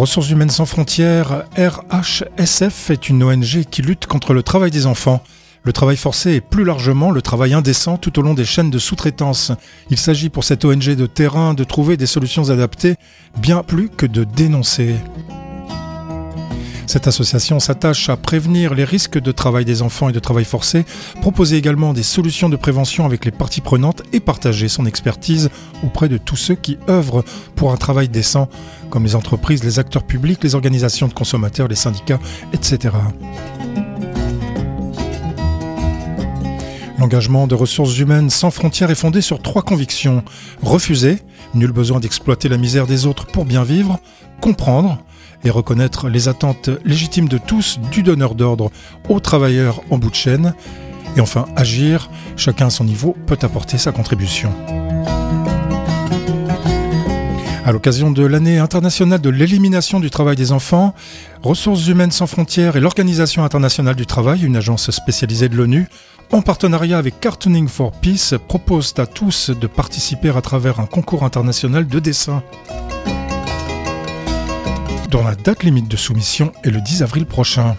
Ressources humaines sans frontières, RHSF est une ONG qui lutte contre le travail des enfants. Le travail forcé et plus largement le travail indécent tout au long des chaînes de sous-traitance. Il s'agit pour cette ONG de terrain de trouver des solutions adaptées, bien plus que de dénoncer. Cette association s'attache à prévenir les risques de travail des enfants et de travail forcé, proposer également des solutions de prévention avec les parties prenantes et partager son expertise auprès de tous ceux qui œuvrent pour un travail décent, comme les entreprises, les acteurs publics, les organisations de consommateurs, les syndicats, etc. L'engagement de ressources humaines sans frontières est fondé sur 3 convictions. Refuser, nul besoin d'exploiter la misère des autres pour bien vivre. Comprendre et reconnaître les attentes légitimes de tous, du donneur d'ordre aux travailleurs en bout de chaîne. Et enfin, agir, chacun à son niveau peut apporter sa contribution. À l'occasion de l'année internationale de l'élimination du travail des enfants, Ressources humaines sans frontières et l'Organisation internationale du travail, une agence spécialisée de l'ONU, en partenariat avec Cartooning for Peace, proposent à tous de participer à travers un concours international de dessin, dont la date limite de soumission est le 10 avril prochain.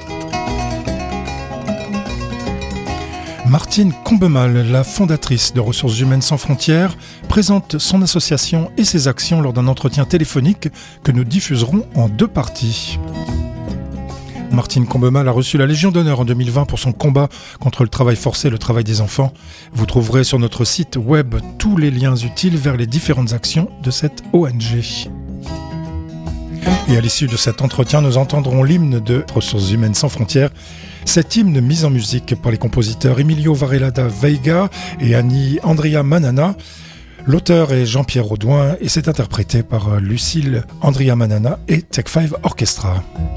Martine Combemal, la fondatrice de Ressources humaines sans frontières, présente son association et ses actions lors d'un entretien téléphonique que nous diffuserons en 2 parties. Martine Combemal a reçu la Légion d'honneur en 2020 pour son combat contre le travail forcé et le travail des enfants. Vous trouverez sur notre site web tous les liens utiles vers les différentes actions de cette ONG. Et à l'issue de cet entretien, nous entendrons l'hymne de Ressources humaines sans frontières. Cet hymne mis en musique par les compositeurs Emilio Varela Veiga et Annie Andrea Manana. L'auteur est Jean-Pierre Audouin et c'est interprété par Lucille Andrea Manana et Tech 5 Orchestra.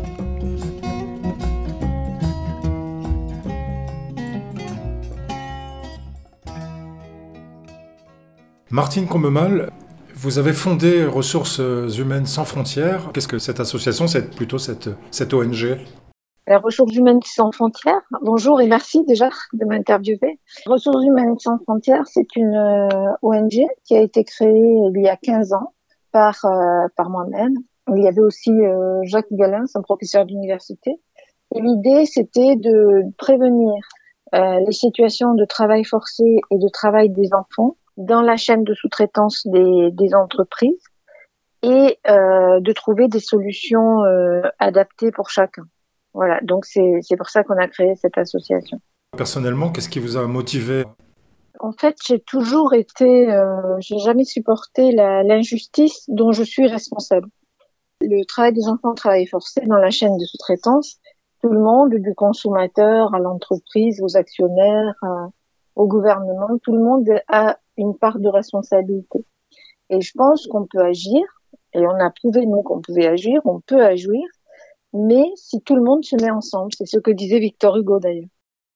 Martine Combemal, vous avez fondé Ressources humaines sans frontières. Qu'est-ce que cette association, c'est plutôt cette ONG ? Ressources humaines sans frontières, bonjour et merci déjà de m'interviewer. Ressources humaines sans frontières, c'est une ONG qui a été créée il y a 15 ans par moi-même. Il y avait aussi Jacques Galin, un professeur d'université. Et l'idée, c'était de prévenir les situations de travail forcé et de travail des enfants dans la chaîne de sous-traitance des entreprises et de trouver des solutions adaptées pour chacun. Voilà, donc c'est pour ça qu'on a créé cette association. Personnellement, qu'est-ce qui vous a motivé ? En fait, j'ai jamais supporté l'injustice dont je suis responsable. Le travail des enfants, le travail forcé dans la chaîne de sous-traitance, tout le monde, du consommateur à l'entreprise, aux actionnaires, au gouvernement, tout le monde a une part de responsabilité. Et je pense qu'on peut agir, et on a prouvé nous qu'on pouvait agir, on peut agir, mais si tout le monde se met ensemble, c'est ce que disait Victor Hugo d'ailleurs.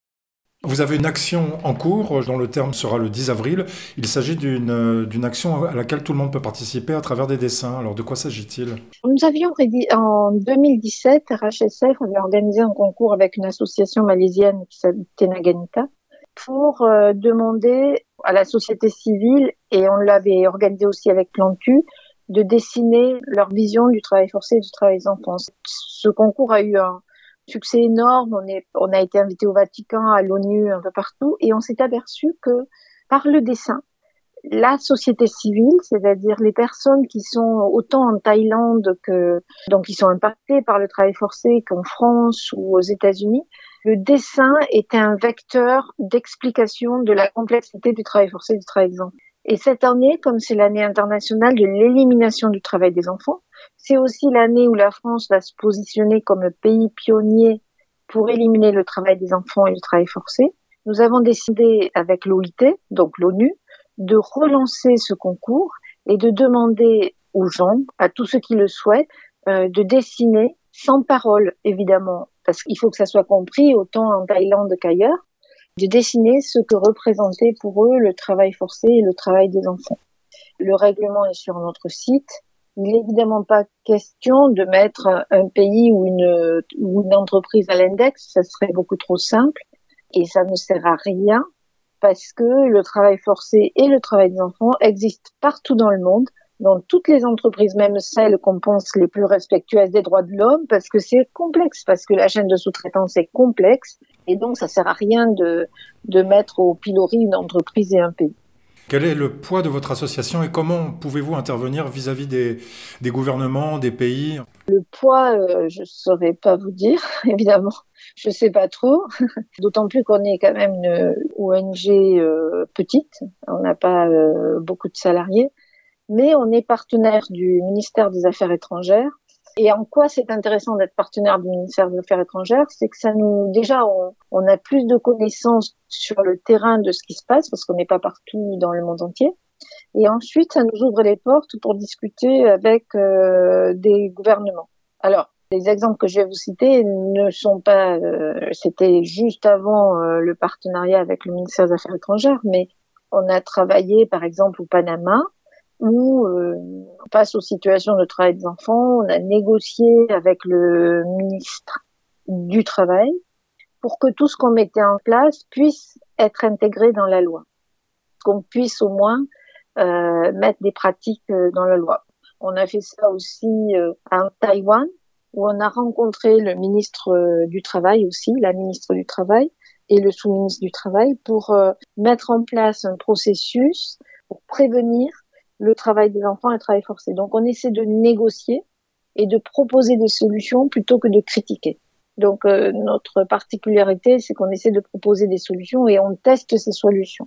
Vous avez une action en cours, dont le terme sera le 10 avril. Il s'agit d'une action à laquelle tout le monde peut participer à travers des dessins. Alors de quoi s'agit-il ? Nous avions en 2017, RHSF avait organisé un concours avec une association malaisienne qui s'appelle Tenaganita pour demander à la société civile, et on l'avait organisé aussi avec Plantu, de dessiner leur vision du travail forcé et du travail des enfants. Ce concours a eu un succès énorme. On a été invité au Vatican, à l'ONU, un peu partout, et on s'est aperçu que par le dessin, la société civile, c'est-à-dire les personnes qui sont autant en Thaïlande donc qui sont impactées par le travail forcé qu'en France ou aux États-Unis, le dessin était un vecteur d'explication de la complexité du travail forcé et du travail des enfants. Et cette année, comme c'est l'année internationale de l'élimination du travail des enfants, c'est aussi l'année où la France va se positionner comme pays pionnier pour éliminer le travail des enfants et le travail forcé. Nous avons décidé avec l'OIT, donc l'ONU, de relancer ce concours et de demander aux gens, à tous ceux qui le souhaitent, de dessiner sans parole, évidemment, parce qu'il faut que ça soit compris autant en Thaïlande qu'ailleurs, de dessiner ce que représentait pour eux le travail forcé et le travail des enfants. Le règlement est sur notre site. Il n'est évidemment pas question de mettre un pays ou une entreprise à l'index, ça serait beaucoup trop simple et ça ne sert à rien parce que le travail forcé et le travail des enfants existent partout dans le monde, dans toutes les entreprises, même celles qu'on pense les plus respectueuses des droits de l'homme, parce que c'est complexe, parce que la chaîne de sous-traitance est complexe, et donc ça sert à rien de mettre au pilori une entreprise et un pays. Quel est le poids de votre association et comment pouvez-vous intervenir vis-à-vis des gouvernements, des pays? Le poids, je saurais pas vous dire, évidemment. Je sais pas trop. D'autant plus qu'on est quand même une ONG petite. On n'a pas beaucoup de salariés. Mais on est partenaire du ministère des Affaires étrangères. Et en quoi c'est intéressant d'être partenaire du ministère des Affaires étrangères, c'est que ça nous, déjà, on a plus de connaissances sur le terrain de ce qui se passe, parce qu'on n'est pas partout dans le monde entier. Et ensuite, ça nous ouvre les portes pour discuter avec des gouvernements. Alors, les exemples que je vais vous citer ne sont pas, c'était juste avant le partenariat avec le ministère des Affaires étrangères, mais on a travaillé, par exemple, au Panama, où face aux situations de travail des enfants, on a négocié avec le ministre du Travail pour que tout ce qu'on mettait en place puisse être intégré dans la loi, qu'on puisse au moins mettre des pratiques dans la loi. On a fait ça aussi à Taïwan, où on a rencontré le ministre du Travail aussi, la ministre du Travail et le sous-ministre du Travail pour mettre en place un processus pour prévenir le travail des enfants et le travail forcé. Donc on essaie de négocier et de proposer des solutions plutôt que de critiquer. Donc notre particularité, c'est qu'on essaie de proposer des solutions et on teste ces solutions.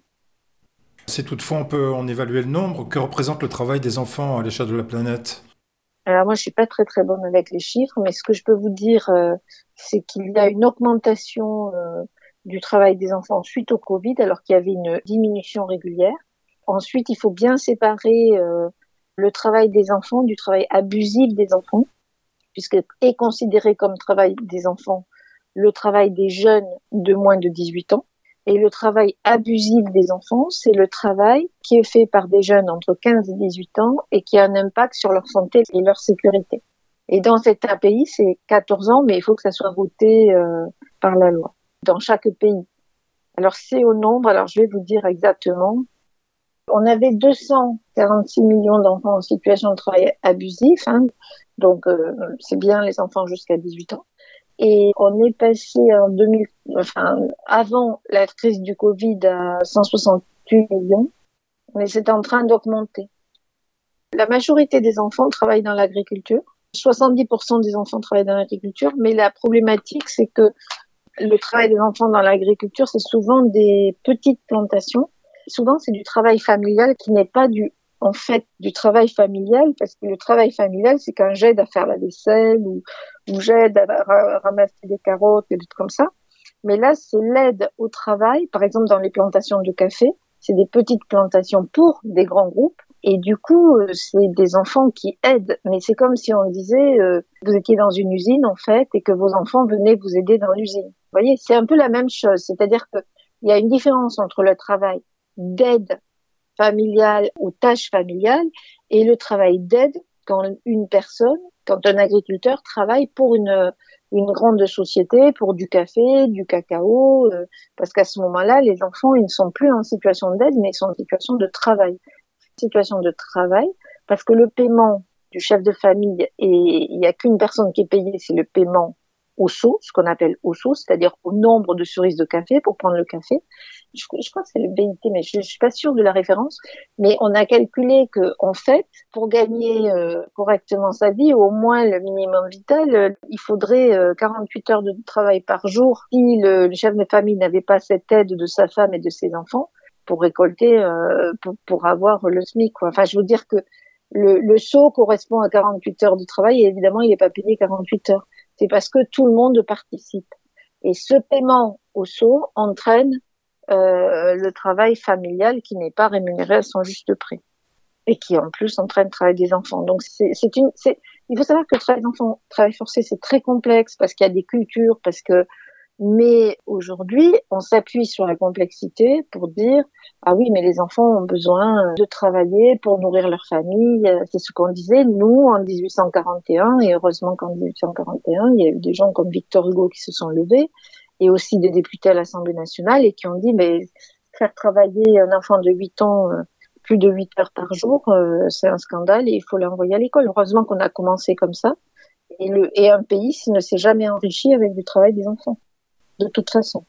Si toutefois on peut en évaluer le nombre, que représente le travail des enfants à l'échelle de la planète? Alors moi, je suis pas très très bonne avec les chiffres, mais ce que je peux vous dire, c'est qu'il y a une augmentation du travail des enfants suite au Covid, alors qu'il y avait une diminution régulière. Ensuite, il faut bien séparer le travail des enfants du travail abusif des enfants, puisque est considéré comme travail des enfants le travail des jeunes de moins de 18 ans. Et le travail abusif des enfants, c'est le travail qui est fait par des jeunes entre 15 et 18 ans et qui a un impact sur leur santé et leur sécurité. Et dans certains pays, c'est 14 ans, mais il faut que ça soit voté par la loi, dans chaque pays. Alors c'est au nombre, alors je vais vous dire exactement. On avait 246 millions d'enfants en situation de travail abusif, donc c'est bien les enfants jusqu'à 18 ans. Et on est passé avant la crise du Covid à 168 millions, mais c'est en train d'augmenter. La majorité des enfants travaillent dans l'agriculture. 70% des enfants travaillent dans l'agriculture, mais la problématique, c'est que le travail des enfants dans l'agriculture, c'est souvent des petites plantations. Souvent, c'est du travail familial qui n'est pas du travail familial, parce que le travail familial, c'est quand j'aide à faire la vaisselle ou j'aide à ramasser des carottes et des trucs comme ça. Mais là, c'est l'aide au travail. Par exemple, dans les plantations de café, c'est des petites plantations pour des grands groupes. Et du coup, c'est des enfants qui aident. Mais c'est comme si on disait, vous étiez dans une usine, en fait, et que vos enfants venaient vous aider dans l'usine. Vous voyez, c'est un peu la même chose. C'est-à-dire qu'il y a une différence entre le travail d'aide familiale aux tâches familiales et le travail d'aide quand un agriculteur travaille pour une grande société, pour du café, du cacao, parce qu'à ce moment-là, les enfants, ils ne sont plus en situation d'aide, mais ils sont en situation de travail. Situation de travail, parce que le paiement du chef de famille, et il n'y a qu'une personne qui est payée, c'est le paiement au seau, ce qu'on appelle au seau, c'est-à-dire au nombre de cerises de café pour prendre le café. Je crois que c'est le BIT, mais je suis pas sûre de la référence. Mais on a calculé que, en fait, pour gagner correctement sa vie, au moins le minimum vital, il faudrait 48 heures de travail par jour si le chef de famille n'avait pas cette aide de sa femme et de ses enfants pour récolter, pour avoir le SMIC, quoi. Enfin, je veux dire que le SO correspond à 48 heures de travail et évidemment, il n'est pas payé 48 heures. C'est parce que tout le monde participe. Et ce paiement au SO entraîne le travail familial qui n'est pas rémunéré à son juste prix et qui en plus entraîne le travail des enfants. Donc il faut savoir que le travail des enfants, travail forcé, c'est très complexe parce qu'il y a des cultures, mais aujourd'hui, on s'appuie sur la complexité pour dire ah oui, mais les enfants ont besoin de travailler pour nourrir leur famille. C'est ce qu'on disait nous en 1841, et heureusement qu'en 1841, il y a eu des gens comme Victor Hugo qui se sont levés, et aussi des députés à l'Assemblée nationale, et qui ont dit mais faire travailler un enfant de 8 ans plus de 8 heures par jour, c'est un scandale et il faut l'envoyer à l'école. Heureusement qu'on a commencé comme ça. Et un pays ne s'est jamais enrichi avec du travail des enfants, de toute façon.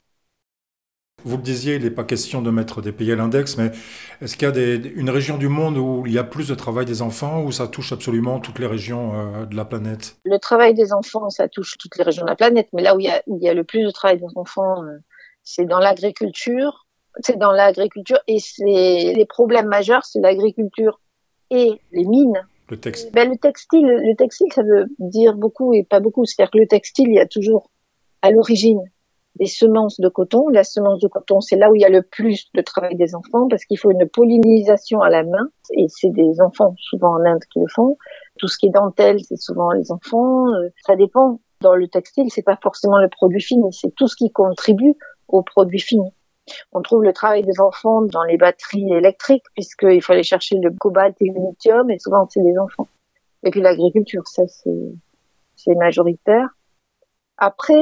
Vous le disiez, il n'est pas question de mettre des pays à l'index, mais est-ce qu'il y a une région du monde où il y a plus de travail des enfants, où ça touche absolument toutes les régions de la planète? Le travail des enfants, ça touche toutes les régions de la planète, mais là où il y a le plus de travail des enfants, c'est dans l'agriculture. C'est dans l'agriculture et les problèmes majeurs, c'est l'agriculture et les mines. Le texte. Le textile, ça veut dire beaucoup et pas beaucoup. C'est-à-dire que le textile, il y a toujours à l'origine des semences de coton. La semence de coton, c'est là où il y a le plus de travail des enfants parce qu'il faut une pollinisation à la main et c'est des enfants, souvent en Inde, qui le font. Tout ce qui est dentelle, c'est souvent les enfants. Ça dépend. Dans le textile, c'est pas forcément le produit fini, c'est tout ce qui contribue au produit fini. On trouve le travail des enfants dans les batteries électriques puisqu'il faut aller chercher le cobalt et le lithium et souvent c'est des enfants. Et puis l'agriculture, ça c'est majoritaire. Après,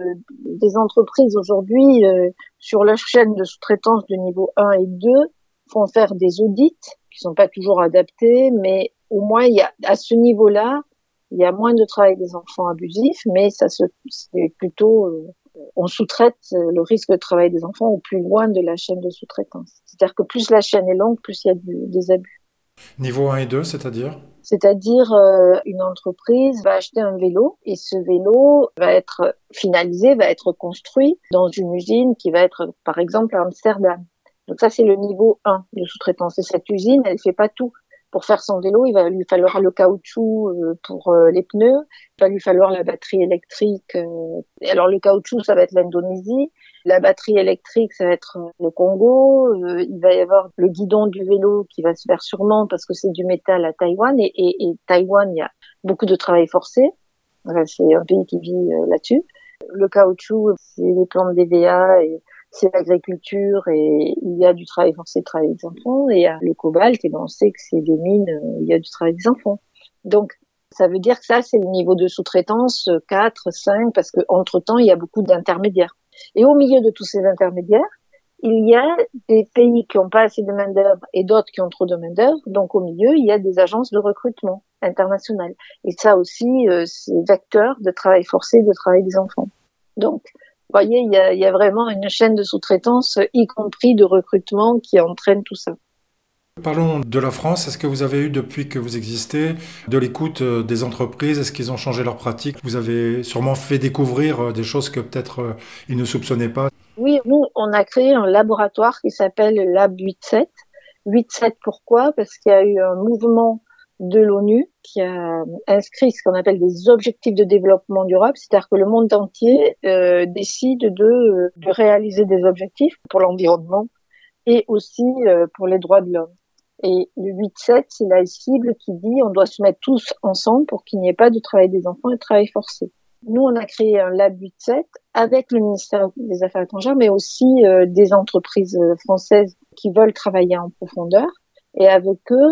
des entreprises aujourd'hui sur leur chaîne de sous-traitance de niveau 1 et 2 font faire des audits qui sont pas toujours adaptés, mais au moins à ce niveau-là, il y a moins de travail des enfants abusifs, mais c'est plutôt on sous-traite le risque de travail des enfants au plus loin de la chaîne de sous-traitance. C'est-à-dire que plus la chaîne est longue, plus il y a des abus. Niveau 1 et 2, c'est-à-dire? C'est-à-dire, une entreprise va acheter un vélo et ce vélo va être finalisé, va être construit dans une usine qui va être, par exemple, à Amsterdam. Donc ça, c'est le niveau 1 de sous-traitance. Et cette usine, elle fait pas tout. Pour faire son vélo, il va lui falloir le caoutchouc pour les pneus, il va lui falloir la batterie électrique. Alors le caoutchouc, ça va être l'Indonésie. La batterie électrique, ça va être le Congo. Il va y avoir le guidon du vélo qui va se faire sûrement parce que c'est du métal à Taïwan. Et Taïwan, il y a beaucoup de travail forcé. Enfin, c'est un pays qui vit là-dessus. Le caoutchouc, c'est les plantes d'EVA et c'est l'agriculture et il y a du travail forcé, de travail des enfants. Et il y a le cobalt et on sait que c'est des mines, il y a du travail des enfants. Donc, ça veut dire que ça, c'est le niveau de sous-traitance 4, 5, parce qu'entre-temps, il y a beaucoup d'intermédiaires. Et au milieu de tous ces intermédiaires, il y a des pays qui n'ont pas assez de main-d'œuvre et d'autres qui ont trop de main-d'œuvre. Donc, au milieu, il y a des agences de recrutement internationales. Et ça aussi, c'est vecteur de travail forcé, de travail des enfants. Donc, vous voyez, il y a vraiment une chaîne de sous-traitance, y compris de recrutement, qui entraîne tout ça. Parlons de la France. Est-ce que vous avez eu, depuis que vous existez, de l'écoute des entreprises? Est-ce qu'ils ont changé leurs pratiques? Vous avez sûrement fait découvrir des choses que peut-être ils ne soupçonnaient pas. Oui, nous, on a créé un laboratoire qui s'appelle Lab 8-7. 8-7, pourquoi? Parce qu'il y a eu un mouvement de l'ONU qui a inscrit ce qu'on appelle des objectifs de développement durable, c'est-à-dire que le monde entier décide de réaliser des objectifs pour l'environnement et aussi pour les droits de l'homme. Et le 8-7, c'est la cible qui dit on doit se mettre tous ensemble pour qu'il n'y ait pas de travail des enfants et de travail forcé. Nous, on a créé un Lab 8-7 avec le ministère des Affaires étrangères, mais aussi des entreprises françaises qui veulent travailler en profondeur. Et avec eux,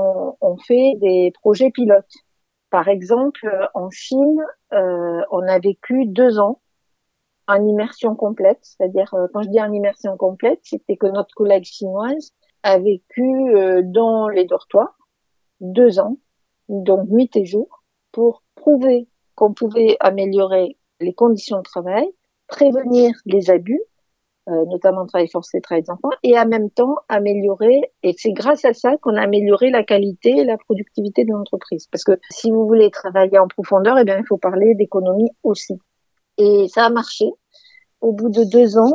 on fait des projets pilotes. Par exemple, en Chine, on a vécu 2 ans en immersion complète. C'est-à-dire, quand je dis en immersion complète, c'était que notre collègue chinoise a vécu dans les dortoirs 2 ans, donc nuit et jour, pour prouver qu'on pouvait améliorer les conditions de travail, prévenir les abus, notamment travail forcé, travail des enfants, et en même temps améliorer, et c'est grâce à ça qu'on a amélioré la qualité et la productivité de l'entreprise. Parce que si vous voulez travailler en profondeur, eh bien, il faut parler d'économie aussi. Et ça a marché. Au bout de 2 ans,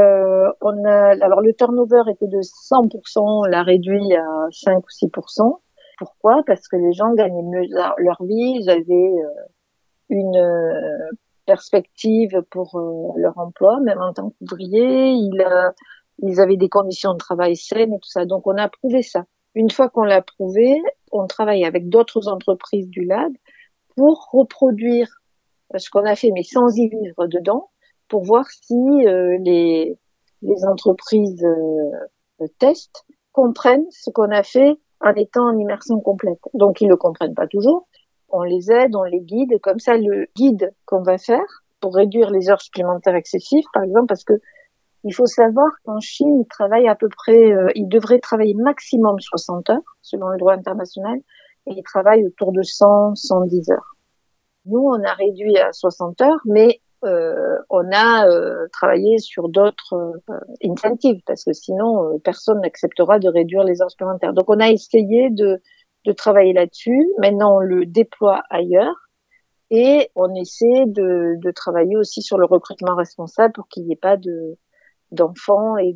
alors le turnover était de 100%, on l'a réduit à 5 ou 6%. Pourquoi? Parce que les gens gagnaient mieux leur vie, ils avaient une perspective pour leur emploi, même en tant qu'ouvriers, ils avaient des conditions de travail saines et tout ça. Donc on a prouvé ça. Une fois qu'on l'a prouvé, on travaille avec d'autres entreprises du lab pour reproduire ce qu'on a fait, mais sans y vivre dedans, pour voir si les entreprises test comprennent ce qu'on a fait en étant en immersion complète. Donc, ils le comprennent pas toujours. On les aide, on les guide. Comme ça, le guide qu'on va faire pour réduire les heures supplémentaires excessives, par exemple, parce que Il faut savoir qu'en Chine, ils travaillent à peu près, ils devraient travailler maximum 60 heures, selon le droit international, et ils travaillent autour de 100, 110 heures. Nous, on a réduit à 60 heures, mais on a travaillé sur d'autres incentives, parce que sinon, personne n'acceptera de réduire les heures supplémentaires. Donc, on a essayé de travailler là-dessus. Maintenant, on le déploie ailleurs. Et on essaie de travailler aussi sur le recrutement responsable pour qu'il n'y ait pas d'enfants et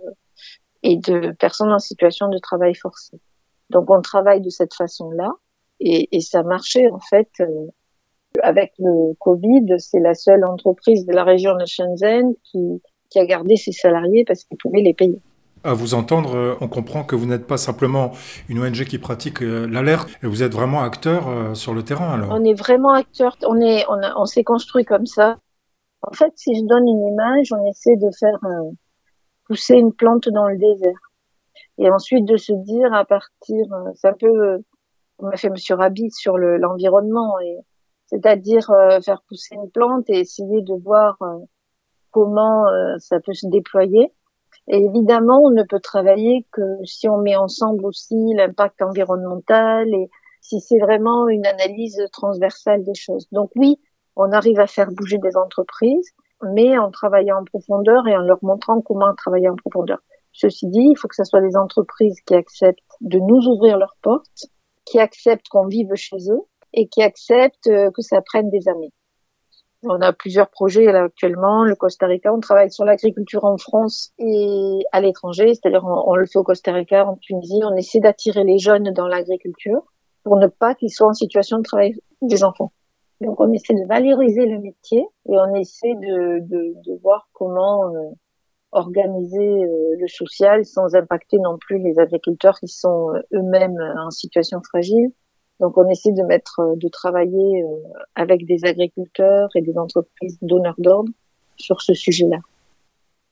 de personnes en situation de travail forcé. Donc, on travaille de cette façon-là. Et ça marchait, en fait. Avec le Covid, c'est la seule entreprise de la région de Shenzhen qui a gardé ses salariés parce qu'ils pouvaient les payer. À vous entendre, on comprend que vous n'êtes pas simplement une ONG qui pratique l'alerte, vous êtes vraiment acteur sur le terrain alors. On est vraiment acteur, on s'est construit comme ça. En fait, si je donne une image, on essaie de faire pousser une plante dans le désert. Et ensuite de se dire à partir, c'est un peu, on m'a fait Monsieur Rabbit sur l'environnement, c'est-à-dire faire pousser une plante et essayer de voir comment ça peut se déployer. Et évidemment, on ne peut travailler que si on met ensemble aussi l'impact environnemental et si c'est vraiment une analyse transversale des choses. Donc oui, on arrive à faire bouger des entreprises, mais en travaillant en profondeur et en leur montrant comment travailler en profondeur. Ceci dit, il faut que ce soit des entreprises qui acceptent de nous ouvrir leurs portes, qui acceptent qu'on vive chez eux et qui acceptent que ça prenne des années. On a plusieurs projets là actuellement. Le Costa Rica, on travaille sur l'agriculture en France et à l'étranger, c'est-à-dire on le fait au Costa Rica, en Tunisie. On essaie d'attirer les jeunes dans l'agriculture pour ne pas qu'ils soient en situation de travail des enfants. Donc on essaie de valoriser le métier et on essaie de voir comment organiser le social sans impacter non plus les agriculteurs qui sont eux-mêmes en situation fragile. Donc, on essaie de travailler avec des agriculteurs et des entreprises donneurs d'ordre sur ce sujet-là.